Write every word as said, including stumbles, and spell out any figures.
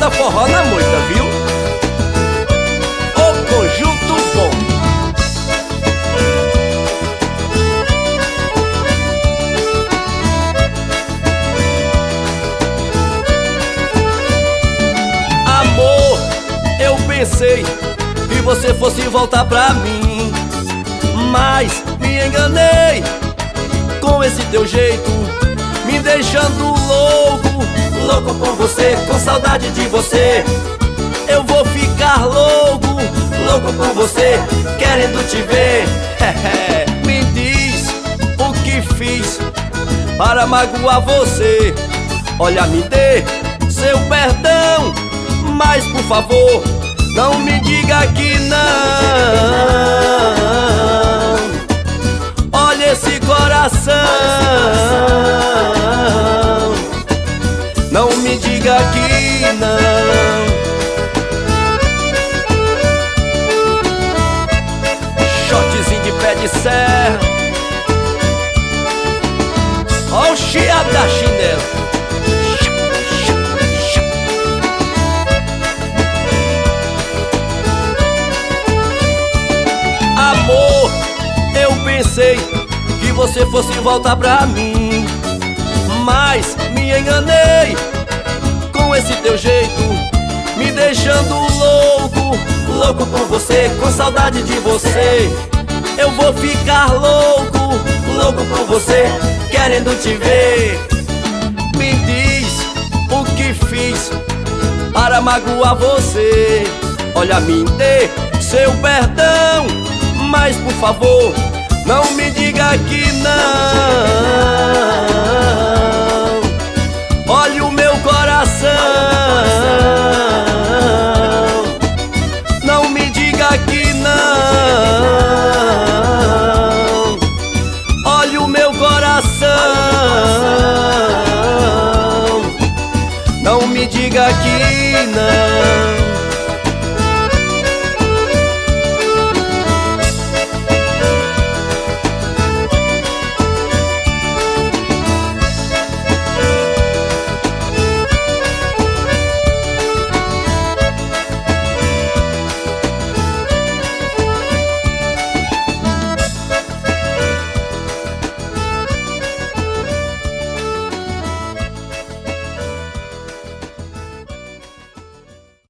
banda Forró na Moita, viu? O conjunto bom. Amor, eu pensei que você fosse voltar pra mim, mas me enganei com esse teu jeito, me deixando louco, louco com você, com saudade de você. Eu vou ficar louco, louco com você, querendo te ver. Me diz o que fiz para magoar você. Olha, me dê seu perdão, mas por favor, não me diga que não. Olha esse coração, não me diga que não. Shotzinho de pé de serra, ó o chiado da chinela. Amor, eu pensei que você fosse voltar pra mim, mas me enganei com esse teu jeito, me deixando louco, louco com você, com saudade de você. Eu vou ficar louco, louco com você, querendo te ver. Me diz o que fiz para magoar você. Olha, me dê seu perdão, mas por favor, não me diga que não. Olha o meu coração, não me diga que não. Olha o meu coração, não me diga que não.